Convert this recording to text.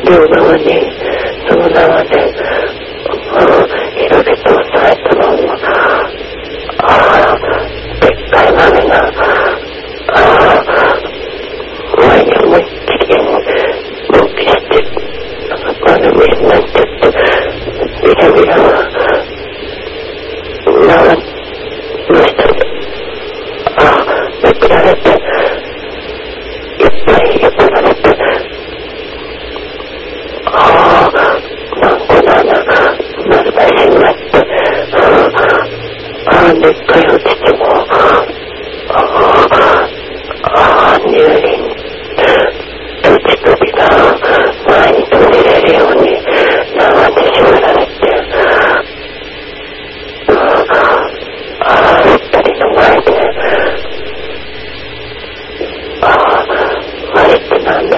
両側にその縄で広げて押さえたまま、でっかい豆が前に思いっきり動きして丸見えになっちゃって、ビラビラは縄の下でめくられて、いっぱいめくられて、なんこの穴丸出しになって、でっかいお乳も乳輪と乳首が前に飛び出るように縄で縛られて、二人の前で割ってなんだ